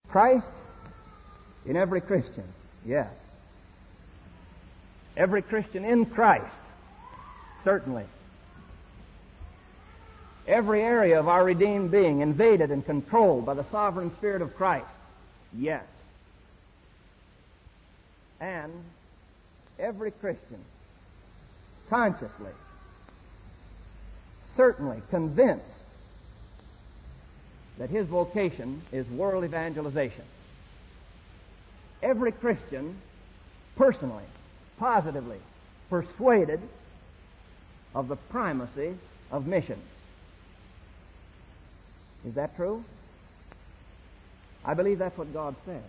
Christ in every Christian, yes. Every Christian in Christ, certainly. Every area of our redeemed being invaded and controlled by the sovereign Spirit of Christ, yes. And every Christian consciously, certainly convinced that his vocation is world evangelization. Every Christian personally, positively persuaded of the primacy of missions. Is that true? I believe that's what God says.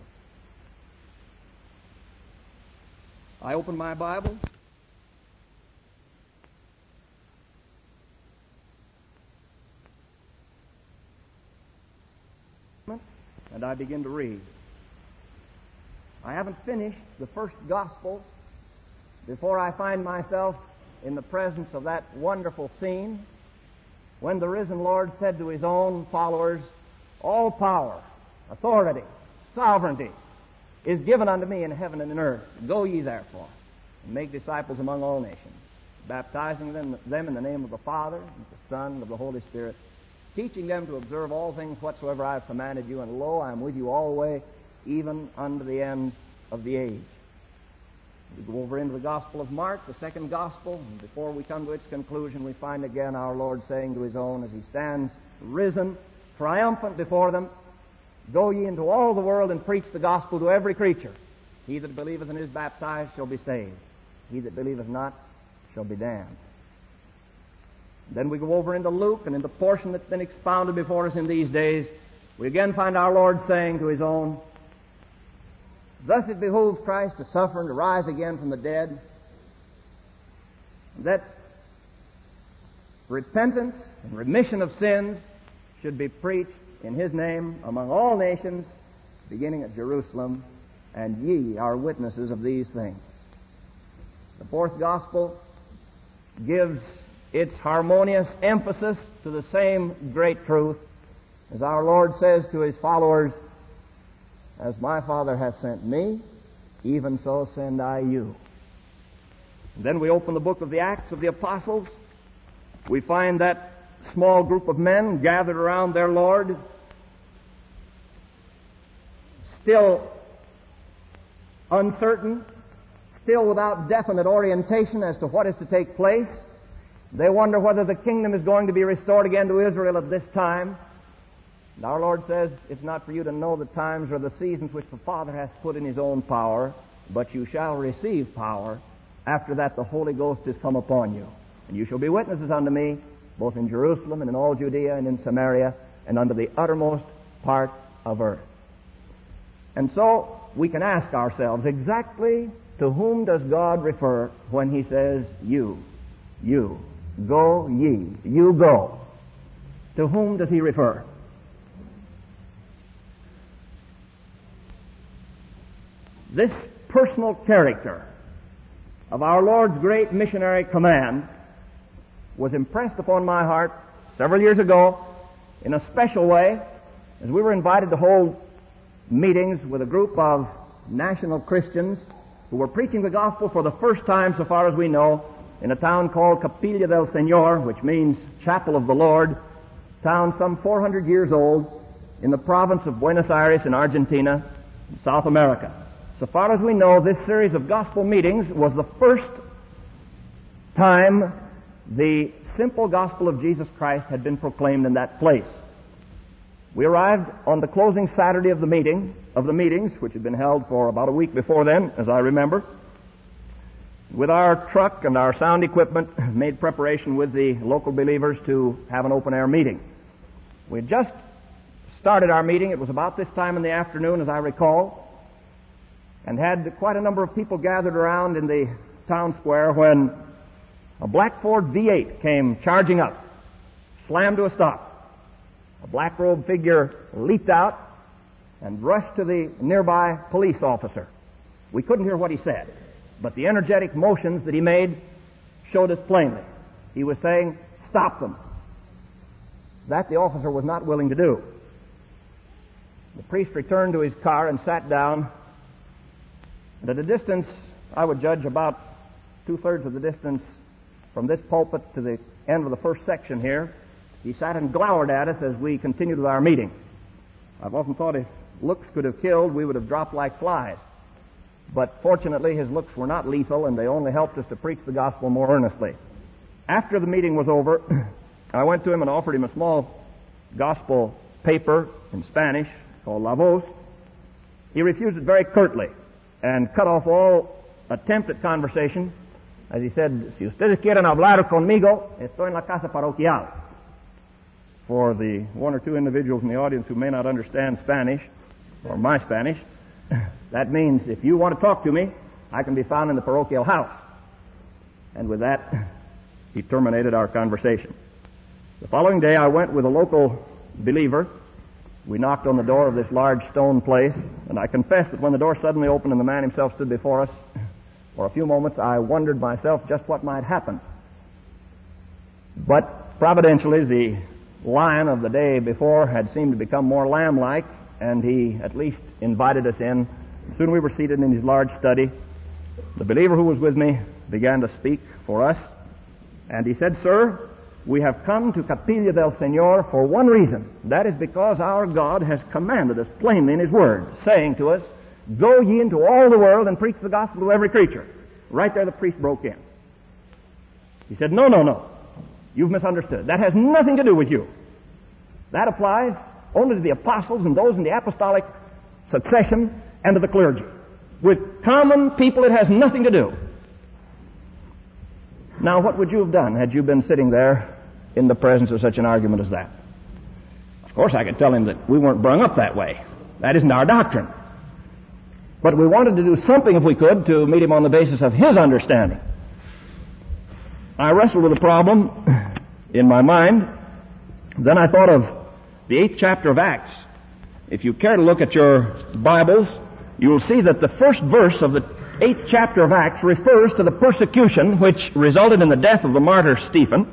I open my Bible. And I begin to read. I haven't finished the first gospel before I find myself in the presence of that wonderful scene when the risen Lord said to his own followers, all power, authority, sovereignty is given unto me in heaven and in earth. Go ye therefore and make disciples among all nations, baptizing them in the name of the Father, and of the Son, and of the Holy Spirit, teaching them to observe all things whatsoever I have commanded you, and lo, I am with you always, even unto the end of the age. We go over into the Gospel of Mark, the second Gospel, and before we come to its conclusion, we find again our Lord saying to his own as he stands risen, triumphant before them, go ye into all the world and preach the gospel to every creature. He that believeth and is baptized shall be saved. He that believeth not shall be damned. Then we go over into Luke, and in the portion that's been expounded before us in these days, we again find our Lord saying to his own, thus it behooves Christ to suffer and to rise again from the dead, that repentance and remission of sins should be preached in his name among all nations, beginning at Jerusalem, and ye are witnesses of these things. The fourth gospel gives its harmonious emphasis to the same great truth as our Lord says to his followers, as my Father hath sent me, even so send I you. And then we open the book of the Acts of the Apostles. We find that small group of men gathered around their Lord, still uncertain, still without definite orientation as to what is to take place. They wonder whether the kingdom is going to be restored again to Israel at this time. And our Lord says, it's not for you to know the times or the seasons which the Father hath put in his own power, but you shall receive power. After that the Holy Ghost is come upon you. And you shall be witnesses unto me, both in Jerusalem and in all Judea and in Samaria, and unto the uttermost part of earth. And so we can ask ourselves, exactly to whom does God refer when he says, you, go ye, you go? To whom does he refer? This personal character of our Lord's great missionary command was impressed upon my heart several years ago in a special way as we were invited to hold meetings with a group of national Christians who were preaching the gospel for the first time, so far as we know, in a town called Capilla del Señor, which means Chapel of the Lord, town some 400 years old in the province of Buenos Aires in Argentina, in South America. So far as we know, this series of gospel meetings was the first time the simple gospel of Jesus Christ had been proclaimed in that place. We arrived on the closing Saturday of the meetings, which had been held for about a week before then, as I remember. With our truck and our sound equipment, made preparation with the local believers to have an open-air meeting. We had just started our meeting. It was about this time in the afternoon, as I recall, and had quite a number of people gathered around in the town square when a black Ford V8 came charging up, slammed to a stop. A black-robed figure leaped out and rushed to the nearby police officer. We couldn't hear what he said, but the energetic motions that he made showed us plainly. He was saying, "Stop them." That the officer was not willing to do. The priest returned to his car and sat down. And at a distance, I would judge about 2/3 of the distance from this pulpit to the end of the first section here, he sat and glowered at us as we continued with our meeting. I've often thought if looks could have killed, we would have dropped like flies. But fortunately, his looks were not lethal, and they only helped us to preach the gospel more earnestly. After the meeting was over, I went to him and offered him a small gospel paper in Spanish called La Voz. He refused it very curtly and cut off all attempt at conversation as he said, "Si ustedes quieren hablar conmigo, estoy en la casa parroquial." For the one or two individuals in the audience who may not understand Spanish, or my Spanish, that means if you want to talk to me, I can be found in the parochial house. And with that, he terminated our conversation. The following day, I went with a local believer. We knocked on the door of this large stone place, and I confess that when the door suddenly opened and the man himself stood before us, for a few moments I wondered myself just what might happen. But providentially, the lion of the day before had seemed to become more lamb-like, and he at least invited us in. Soon we were seated in his large study. The believer who was with me began to speak for us, and he said, "Sir, we have come to Capilla del Señor for one reason. That is because our God has commanded us plainly in His Word, saying to us, 'Go ye into all the world and preach the gospel to every creature.'" Right there the priest broke in. He said, No. You've misunderstood. That has nothing to do with you. That applies only to the apostles and those in the apostolic succession and to the clergy. With common people it has nothing to do. Now, what would you have done had you been sitting there in the presence of such an argument as that? Of course, I could tell him that we weren't brung up that way. That isn't our doctrine. But we wanted to do something, if we could, to meet him on the basis of his understanding. I wrestled with the problem in my mind. Then I thought of the 8th chapter of Acts. If you care to look at your Bibles, you will see that the first verse of the 8th chapter of Acts refers to the persecution which resulted in the death of the martyr Stephen,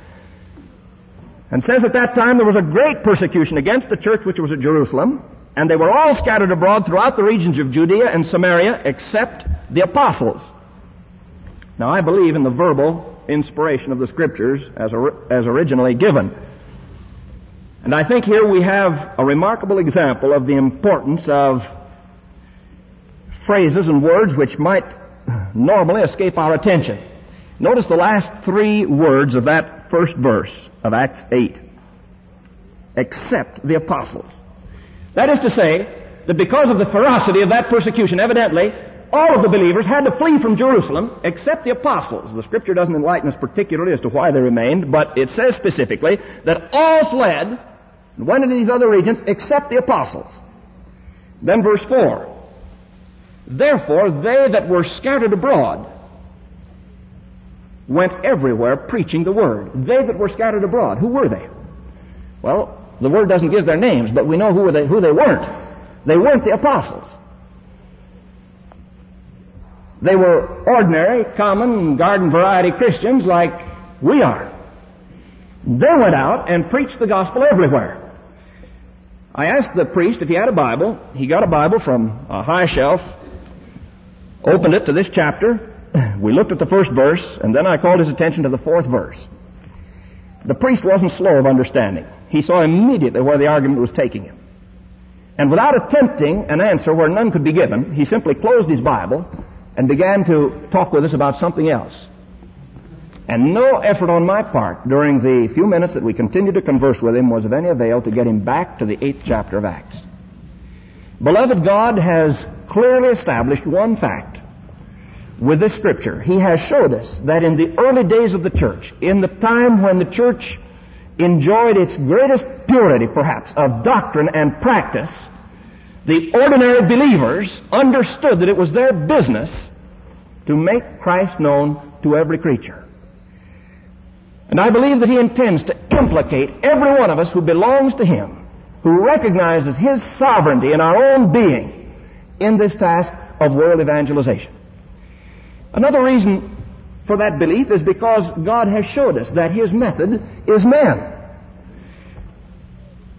and says at that time there was a great persecution against the church which was at Jerusalem, and they were all scattered abroad throughout the regions of Judea and Samaria except the apostles. Now I believe in the verbal inspiration of the Scriptures as originally given. And I think here we have a remarkable example of the importance of phrases and words which might normally escape our attention. Notice the last 3 words of that first verse of Acts 8. Except the apostles. That is to say, that because of the ferocity of that persecution, evidently, all of the believers had to flee from Jerusalem except the apostles. The Scripture doesn't enlighten us particularly as to why they remained, but it says specifically that all fled and went into these other regions except the apostles. Then verse 4. Therefore, they that were scattered abroad went everywhere preaching the word. They that were scattered abroad, who were they? Well, the word doesn't give their names, but we know who they weren't. They weren't the apostles. They were ordinary, common, garden variety Christians like we are. They went out and preached the gospel everywhere. I asked the priest if he had a Bible. He got a Bible from a high shelf, opened it to this chapter. We looked at the first verse, and then I called his attention to the 4th verse. The priest wasn't slow of understanding. He saw immediately where the argument was taking him. And without attempting an answer where none could be given, he simply closed his Bible and began to talk with us about something else. And no effort on my part during the few minutes that we continued to converse with him was of any avail to get him back to the 8th chapter of Acts. Beloved, God has clearly established one fact with this Scripture. He has showed us that in the early days of the church, in the time when the church enjoyed its greatest purity, perhaps, of doctrine and practice, the ordinary believers understood that it was their business to make Christ known to every creature. And I believe that He intends to implicate every one of us who belongs to Him, who recognizes His sovereignty in our own being, in this task of world evangelization. Another reason for that belief is because God has showed us that His method is man.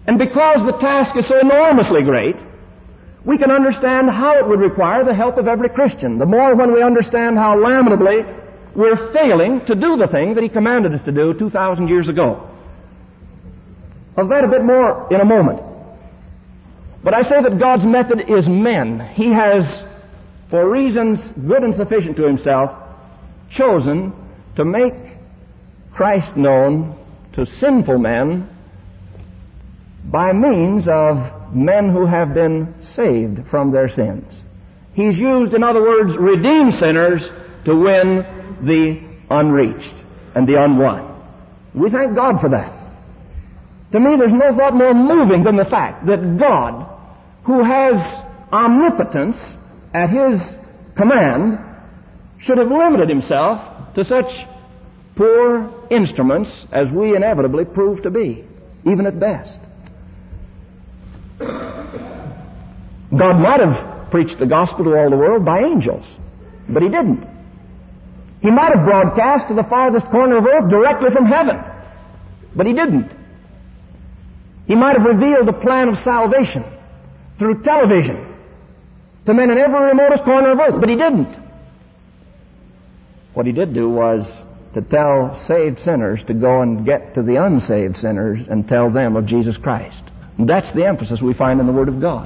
And because the task is so enormously great, we can understand how it would require the help of every Christian. The more when we understand how lamentably we're failing to do the thing that He commanded us to do 2,000 years ago. Of that a bit more in a moment. But I say that God's method is men. He has, for reasons good and sufficient to Himself, chosen to make Christ known to sinful men by means of men who have been saved from their sins. He's used, in other words, redeemed sinners to win the unreached and the unwon. We thank God for that. To me, there's no thought more moving than the fact that God, who has omnipotence at His command, should have limited Himself to such poor instruments as we inevitably prove to be, even at best. God might have preached the gospel to all the world by angels, but He didn't. He might have broadcast to the farthest corner of earth directly from heaven, but He didn't. He might have revealed the plan of salvation through television to men in every remotest corner of earth, but He didn't. What He did do was to tell saved sinners to go and get to the unsaved sinners and tell them of Jesus Christ. And that's the emphasis we find in the Word of God.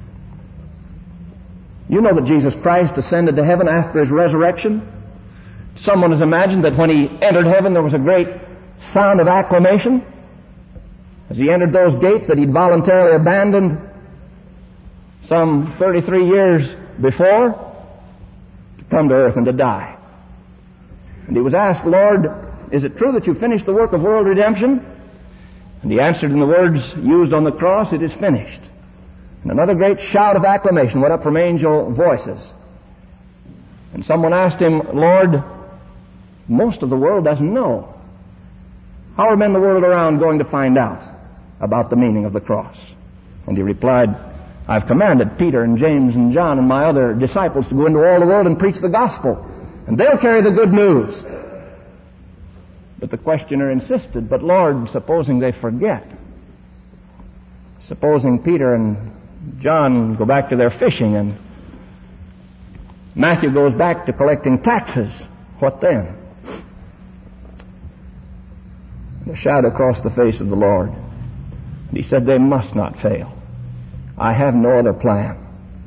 You know that Jesus Christ ascended to heaven after His resurrection. Someone has imagined that when He entered heaven there was a great sound of acclamation as He entered those gates that He'd voluntarily abandoned some 33 years before to come to earth and to die. And He was asked, Lord, is it true that you finished the work of world redemption? And He answered in the words used on the cross, it is finished. And another great shout of acclamation went up from angel voices. And someone asked Him, Lord, most of the world doesn't know. How are men the world around going to find out about the meaning of the cross? And He replied, I've commanded Peter and James and John and my other disciples to go into all the world and preach the gospel. And they'll carry the good news. But the questioner insisted, but Lord, supposing they forget? Supposing Peter and John go back to their fishing and Matthew goes back to collecting taxes, what then? A shadow crossed the face of the Lord. And He said, they must not fail. I have no other plan.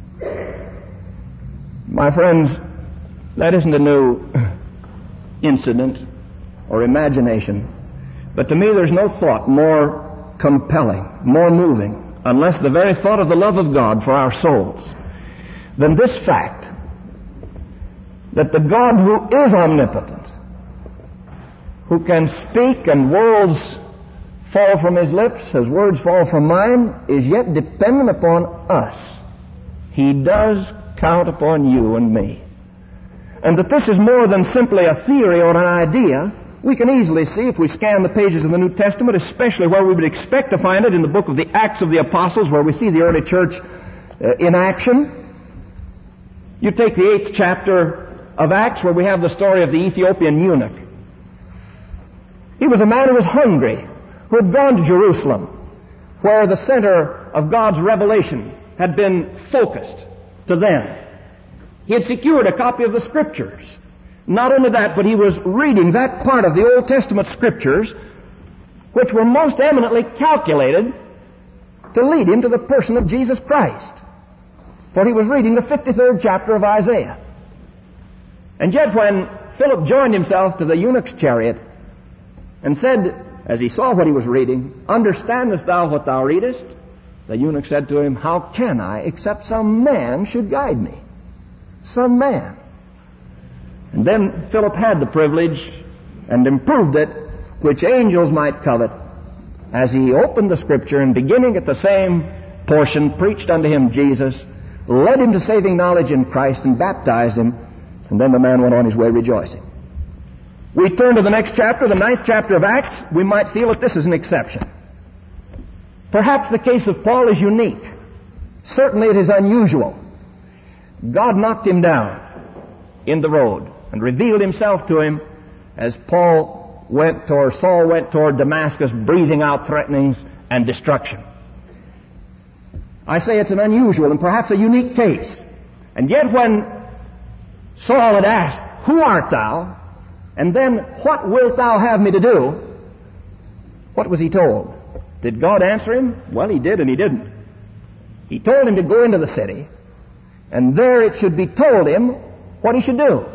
My friends, that isn't a new incident or imagination. But to me there's no thought more compelling, more moving, unless the very thought of the love of God for our souls, than this fact that the God who is omnipotent, who can speak and worlds fall from His lips as words fall from mine, is yet dependent upon us. He does count upon you and me. And that this is more than simply a theory or an idea, we can easily see if we scan the pages of the New Testament, especially where we would expect to find it in the book of the Acts of the Apostles, where we see the early church in action. You take the 8th chapter of Acts, where we have the story of the Ethiopian eunuch. He was a man who was hungry, who had gone to Jerusalem, where the center of God's revelation had been focused to them. He had secured a copy of the Scriptures. Not only that, but he was reading that part of the Old Testament Scriptures which were most eminently calculated to lead him to the person of Jesus Christ. For he was reading the 53rd chapter of Isaiah. And yet when Philip joined himself to the eunuch's chariot and said, as he saw what he was reading, understandest thou what thou readest? The eunuch said to him, how can I, except some man should guide me? Some man. And then Philip had the privilege and improved it, which angels might covet, as he opened the Scripture and beginning at the same portion, preached unto him Jesus, led him to saving knowledge in Christ and baptized him, and then the man went on his way rejoicing. We turn to the next chapter, the 9th chapter of Acts. We might feel that this is an exception. Perhaps the case of Paul is unique. Certainly it is unusual. God knocked him down in the road and revealed himself to him as Saul went toward Damascus, breathing out threatenings and destruction. I say it's an unusual and perhaps a unique case. And yet when Saul had asked, "Who art thou?" and then, "What wilt thou have me to do?" what was he told? Did God answer him? Well, he did and he didn't. He told him to go into the city, and there it should be told him what he should do.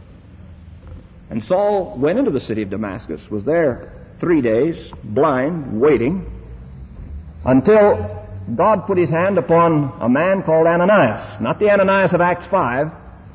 And Saul went into the city of Damascus, was there 3 days, blind, waiting, until God put his hand upon a man called Ananias. Not the Ananias of Acts 5,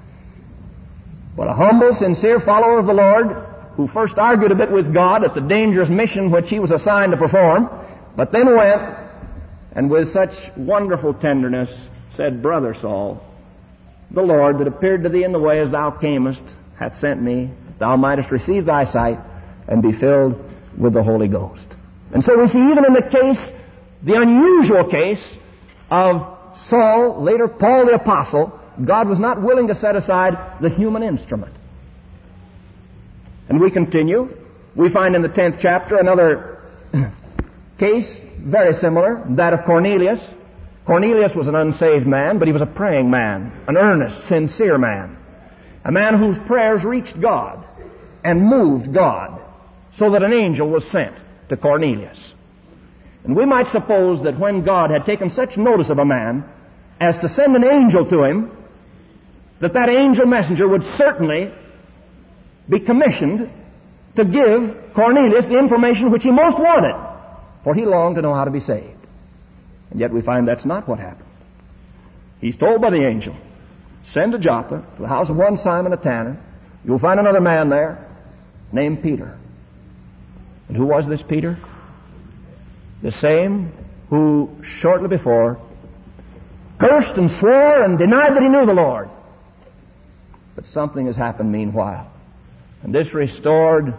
but a humble, sincere follower of the Lord who first argued a bit with God at the dangerous mission which he was assigned to perform, but then went and with such wonderful tenderness said, "Brother Saul, the Lord that appeared to thee in the way as thou camest hath sent me, that thou mightest receive thy sight and be filled with the Holy Ghost." And so we see even in the case, the unusual case of Saul, later Paul the Apostle, God was not willing to set aside the human instrument. And we continue. We find in the 10th chapter another case very similar, that of Cornelius. Cornelius was an unsaved man, but he was a praying man, an earnest, sincere man, a man whose prayers reached God and moved God, so that an angel was sent to Cornelius. And we might suppose that when God had taken such notice of a man as to send an angel to him, that angel messenger would certainly be commissioned to give Cornelius the information which he most wanted, for he longed to know how to be saved. And yet we find that's not what happened. He's told by the angel, "Send to Joppa, to the house of one Simon a tanner. You'll find another man there named Peter." And who was this Peter? The same who shortly before cursed and swore and denied that he knew the Lord. But something has happened meanwhile. And this restored,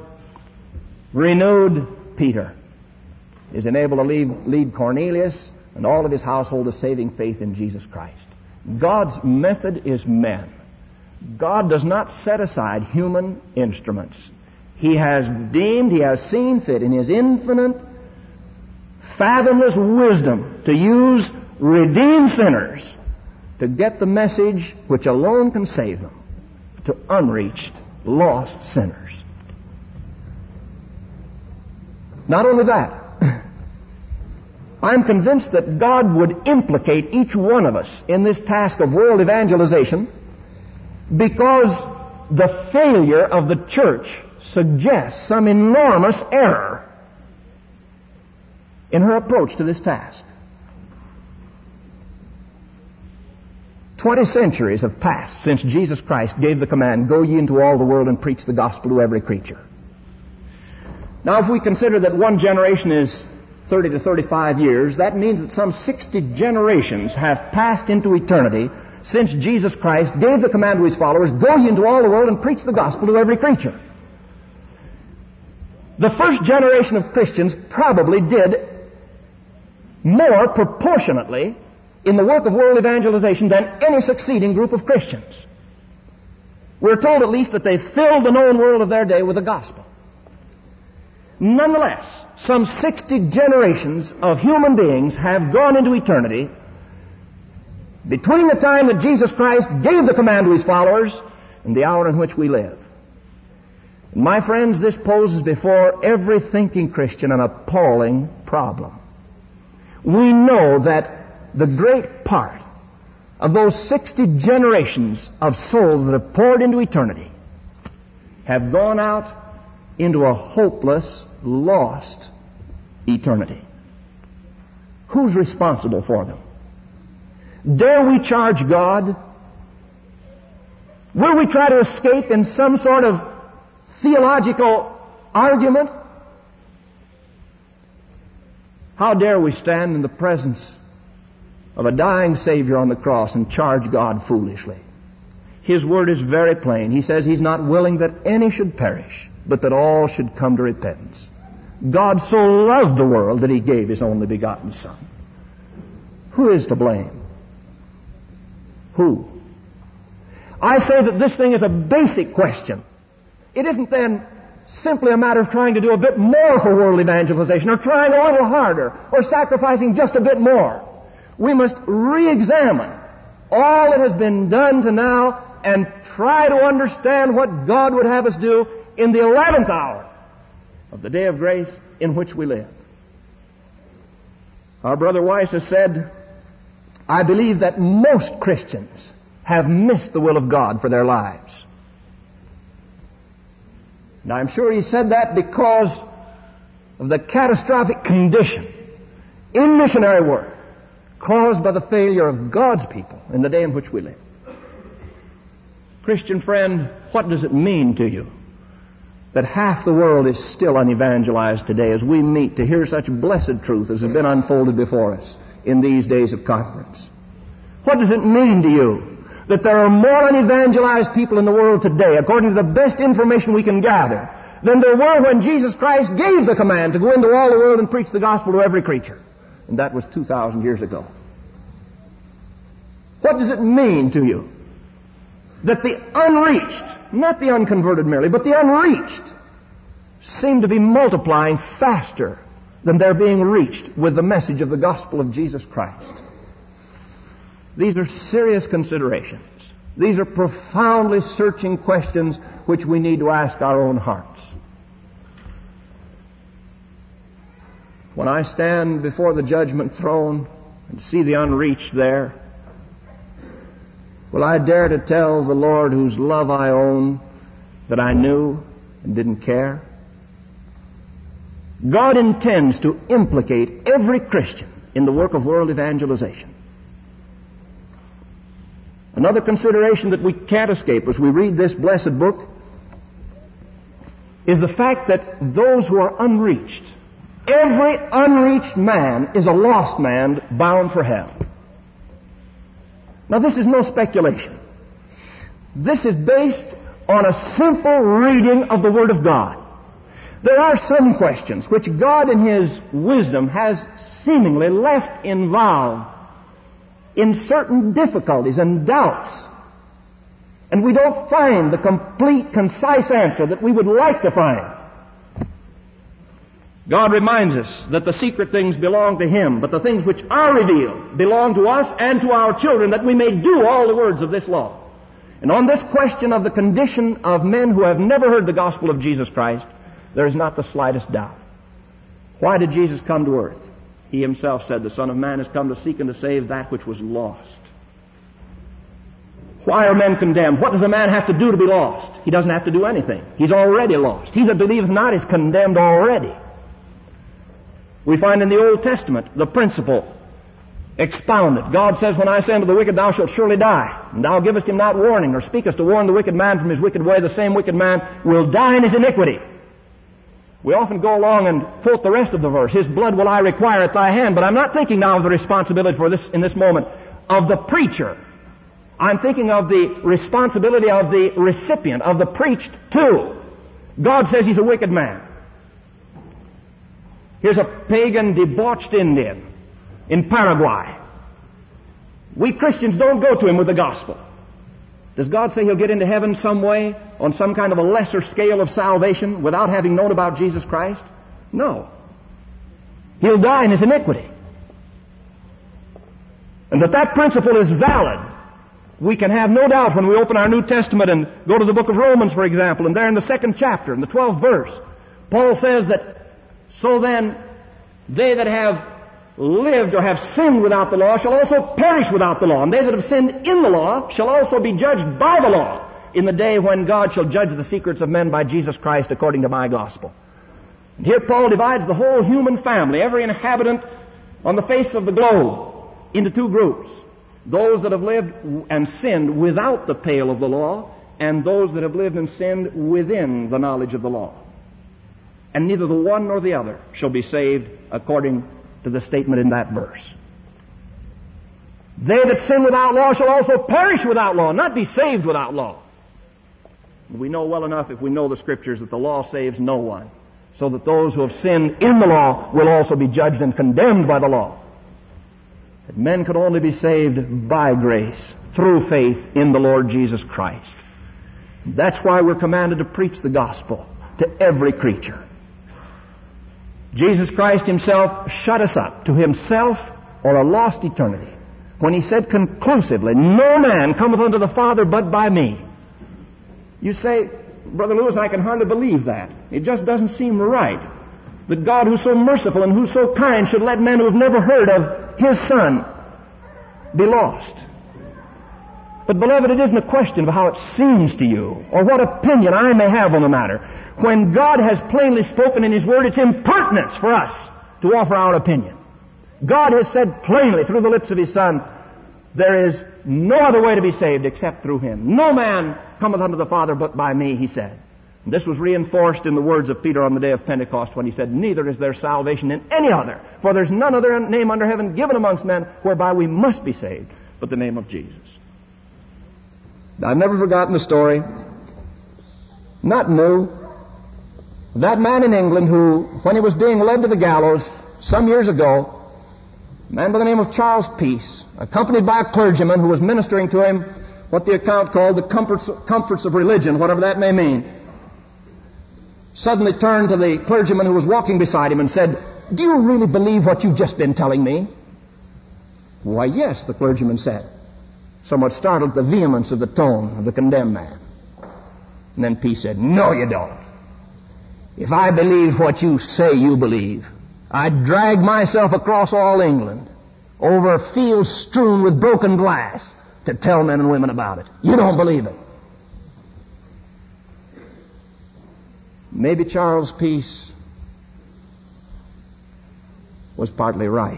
renewed Peter is enabled to lead Cornelius and all of his household to saving faith in Jesus Christ. God's method is men. God does not set aside human instruments. He has seen fit in his infinite, fathomless wisdom to use redeemed sinners to get the message which alone can save them to unreached, lost sinners. Not only that, I'm convinced that God would implicate each one of us in this task of world evangelization because the failure of the church suggests some enormous error in her approach to this task. 20 centuries have passed since Jesus Christ gave the command, "Go ye into all the world and preach the gospel to every creature." Now, if we consider that one generation is 30 to 35 years, that means that some 60 generations have passed into eternity since Jesus Christ gave the command to his followers, "Go ye into all the world and preach the gospel to every creature." The first generation of Christians probably did more proportionately in the work of world evangelization than any succeeding group of Christians. We're told at least that they filled the known world of their day with the gospel. Nonetheless, some 60 generations of human beings have gone into eternity between the time that Jesus Christ gave the command to his followers and the hour in which we live. And my friends, this poses before every thinking Christian an appalling problem. We know that the great part of those 60 generations of souls that have poured into eternity have gone out into a hopeless, lost eternity. Who's responsible for them? Dare we charge God? Will we try to escape in some sort of theological argument? How dare we stand in the presence of a dying Savior on the cross and charge God foolishly? His word is very plain. He says he's not willing that any should perish, but that all should come to repentance. God so loved the world that he gave his only begotten Son. Who is to blame? Who? I say that this thing is a basic question. It isn't then simply a matter of trying to do a bit more for world evangelization, or trying a little harder, or sacrificing just a bit more. We must re-examine all that has been done to now and try to understand what God would have us do in the 11th hour of the day of grace in which we live. Our brother Weiss has said, I believe that most Christians have missed the will of God for their lives. And I'm sure he said that because of the catastrophic condition in missionary work caused by the failure of God's people in the day in which we live. Christian friend, what does it mean to you that half the world is still unevangelized today as we meet to hear such blessed truth as has been unfolded before us in these days of conference? What does it mean to you that there are more unevangelized people in the world today, according to the best information we can gather, than there were when Jesus Christ gave the command to go into all the world and preach the gospel to every creature? And that was 2,000 years ago. What does it mean to you that the unreached, not the unconverted merely, but the unreached, seem to be multiplying faster than they're being reached with the message of the gospel of Jesus Christ? These are serious considerations. These are profoundly searching questions which we need to ask our own hearts. When I stand before the judgment throne and see the unreached there, will I dare to tell the Lord whose love I own that I knew and didn't care? God intends to implicate every Christian in the work of world evangelization. Another consideration that we can't escape as we read this blessed book is the fact that those who are unreached, every unreached man is a lost man bound for hell. Now, this is no speculation. This is based on a simple reading of the Word of God. There are some questions which God in His wisdom has seemingly left involved in certain difficulties and doubts. And we don't find the complete, concise answer that we would like to find. God reminds us that the secret things belong to Him, but the things which are revealed belong to us and to our children, that we may do all the words of this law. And on this question of the condition of men who have never heard the gospel of Jesus Christ, there is not the slightest doubt. Why did Jesus come to earth? He Himself said, the Son of Man has come to seek and to save that which was lost. Why are men condemned? What does a man have to do to be lost? He doesn't have to do anything. He's already lost. He that believeth not is condemned already. We find in the Old Testament the principle expounded. God says, when I say unto the wicked, thou shalt surely die, and thou givest him not warning, or speakest to warn the wicked man from his wicked way, the same wicked man will die in his iniquity. We often go along and quote the rest of the verse, his blood will I require at thy hand, but I'm not thinking now of the responsibility for this in this moment of the preacher. I'm thinking of the responsibility of the recipient, of the preached to. God says he's a wicked man. Here's a pagan, debauched Indian in Paraguay. We Christians don't go to him with the gospel. Does God say he'll get into heaven some way, on some kind of a lesser scale of salvation, without having known about Jesus Christ? No. He'll die in his iniquity. And that principle is valid. We can have no doubt when we open our New Testament and go to the book of Romans, for example, and there in the 2nd chapter, in the 12th verse, Paul says that, so then, they that have lived or have sinned without the law shall also perish without the law. And they that have sinned in the law shall also be judged by the law in the day when God shall judge the secrets of men by Jesus Christ according to my gospel. And here Paul divides the whole human family, every inhabitant on the face of the globe, into two groups. Those that have lived and sinned without the pale of the law, and those that have lived and sinned within the knowledge of the law. And neither the one nor the other shall be saved according to the statement in that verse. They that sin without law shall also perish without law, not be saved without law. We know well enough, if we know the Scriptures, that the law saves no one, so that those who have sinned in the law will also be judged and condemned by the law. That men can only be saved by grace, through faith in the Lord Jesus Christ. That's why we're commanded to preach the gospel to every creature. Jesus Christ Himself shut us up to Himself or a lost eternity, when he said conclusively, "No man cometh unto the Father but by me." You say, "Brother Lewis, I can hardly believe that. It just doesn't seem right that God, who's so merciful and who's so kind, should let men who have never heard of His Son be lost." But, beloved, it isn't a question of how it seems to you or what opinion I may have on the matter. When God has plainly spoken in His Word, it's impertinence for us to offer our opinion. God has said plainly through the lips of His Son, there is no other way to be saved except through Him. "No man cometh unto the Father but by me," He said. And this was reinforced in the words of Peter on the day of Pentecost when he said, "Neither is there salvation in any other, for there's none other name under heaven given amongst men whereby we must be saved, but the name of Jesus." I've never forgotten the story, not new, that man in England who, when he was being led to the gallows some years ago, a man by the name of Charles Peace, accompanied by a clergyman who was ministering to him what the account called the comforts of religion, whatever that may mean, suddenly turned to the clergyman who was walking beside him and said, "Do you really believe what you've just been telling me?" "Why, yes," the clergyman said, somewhat startled at the vehemence of the tone of the condemned man. And then Peace said, "No, you don't. If I believed what you say you believe, I'd drag myself across all England, over fields strewn with broken glass, to tell men and women about it. You don't believe it." Maybe Charles Peace was partly right.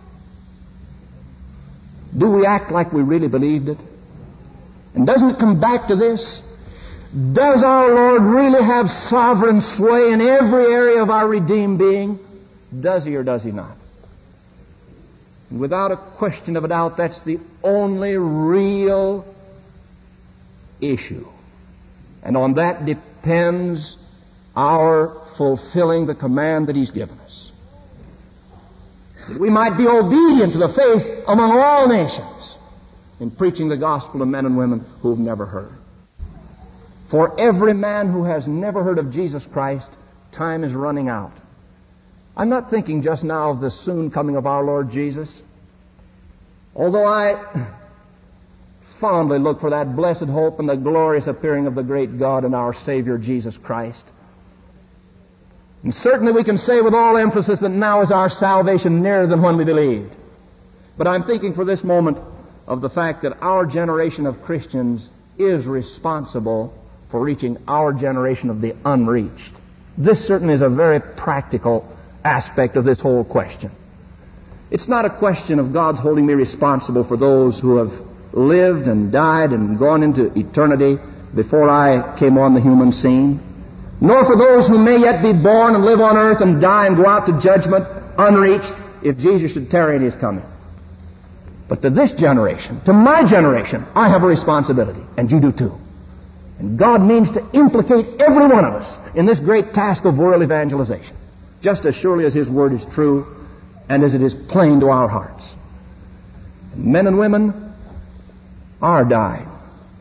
Do we act like we really believed it? And doesn't it come back to this? Does our Lord really have sovereign sway in every area of our redeemed being? Does He or does He not? And without a question of a doubt, that's the only real issue. And on that depends our fulfilling the command that He's given us, that we might be obedient to the faith among all nations in preaching the gospel to men and women who have never heard. For every man who has never heard of Jesus Christ, time is running out. I'm not thinking just now of the soon coming of our Lord Jesus, although I fondly look for that blessed hope and the glorious appearing of the great God and our Savior Jesus Christ. And certainly we can say with all emphasis that now is our salvation nearer than when we believed. But I'm thinking for this moment of the fact that our generation of Christians is responsible for reaching our generation of the unreached. This certainly is a very practical aspect of this whole question. It's not a question of God's holding me responsible for those who have lived and died and gone into eternity before I came on the human scene, nor for those who may yet be born and live on earth and die and go out to judgment unreached if Jesus should tarry in His coming. But to this generation, to my generation, I have a responsibility, and you do too. And God means to implicate every one of us in this great task of world evangelization, just as surely as His Word is true and as it is plain to our hearts. And men and women are dying.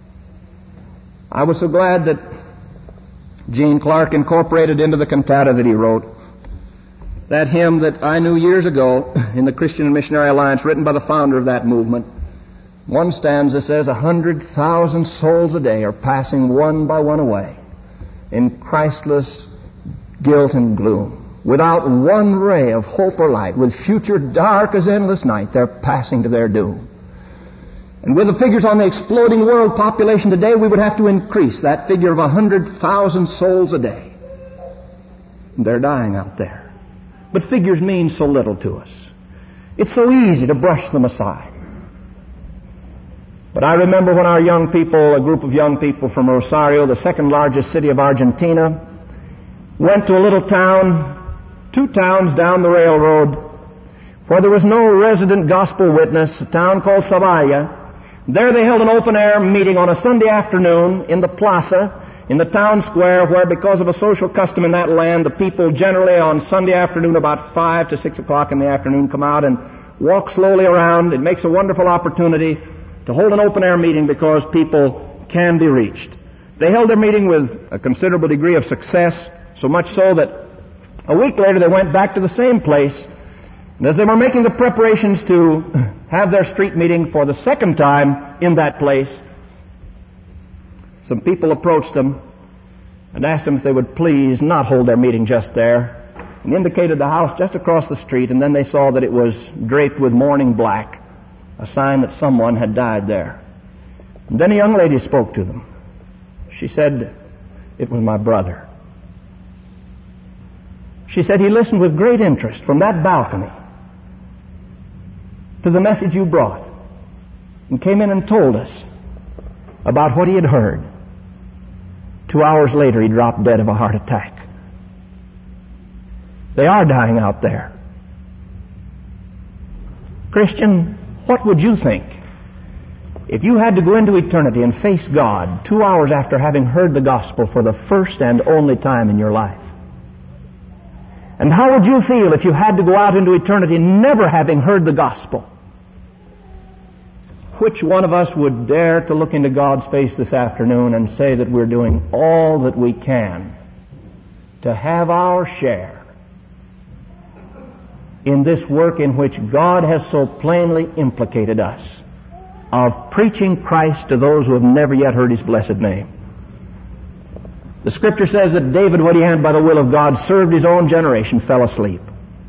I was so glad that Gene Clark incorporated into the cantata that he wrote that hymn that I knew years ago in the Christian and Missionary Alliance, written by the founder of that movement. One stanza says, 100,000 souls a day are passing one by one away in Christless guilt and gloom, without one ray of hope or light, with future dark as endless night. They're passing to their doom. And with the figures on the exploding world population today, we would have to increase that figure of 100,000 souls a day. And they're dying out there. But figures mean so little to us. It's so easy to brush them aside. But I remember when our young people, a group of young people from Rosario, the second largest city of Argentina, went to a little town, 2 towns down the railroad, where there was no resident gospel witness, a town called Zavalla. There they held an open-air meeting on a Sunday afternoon in the plaza, in the town square, where because of a social custom in that land, the people generally on Sunday afternoon about 5 to 6 o'clock in the afternoon come out and walk slowly around. It makes a wonderful opportunity to hold an open-air meeting because people can be reached. They held their meeting with a considerable degree of success, so much so that a week later they went back to the same place And as they were making the preparations to have their street meeting for the second time in that place, some people approached them and asked them if they would please not hold their meeting just there, and indicated the house just across the street, and then they saw that it was draped with mourning black, a sign that someone had died there. And then a young lady spoke to them. She said, "It was my brother." She said, "He listened with great interest from that balcony to the message you brought, and came in and told us about what he had heard. 2 hours later, he dropped dead of a heart attack." They are dying out there. Christian, what would you think if you had to go into eternity and face God 2 hours after having heard the gospel for the first and only time in your life? And how would you feel if you had to go out into eternity never having heard the gospel? Which one of us would dare to look into God's face this afternoon and say that we're doing all that we can to have our share in this work in which God has so plainly implicated us, of preaching Christ to those who have never yet heard His blessed name? The Scripture says that David, when he had by the will of God served his own generation, fell asleep.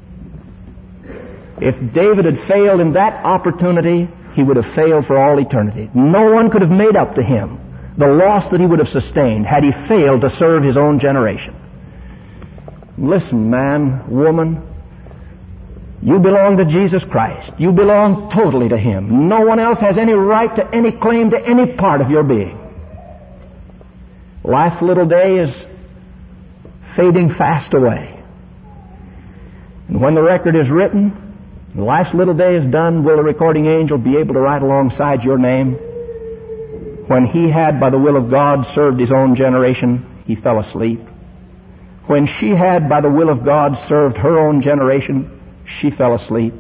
If David had failed in that opportunity, he would have failed for all eternity. No one could have made up to him the loss that he would have sustained had he failed to serve his own generation. Listen, man, woman, you belong to Jesus Christ. You belong totally to Him. No one else has any right to any claim to any part of your being. Life's little day is fading fast away. And when the record is written, and life's little day is done, will the recording angel be able to write alongside your name? When he had, by the will of God, served his own generation, he fell asleep. When she had, by the will of God, served her own generation, she fell asleep.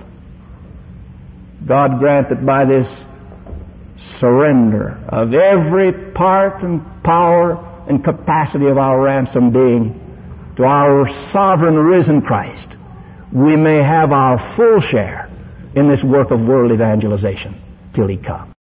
God grant that by this surrender of every part and power and capacity of our ransomed being to our sovereign risen Christ, we may have our full share in this work of world evangelization till He comes.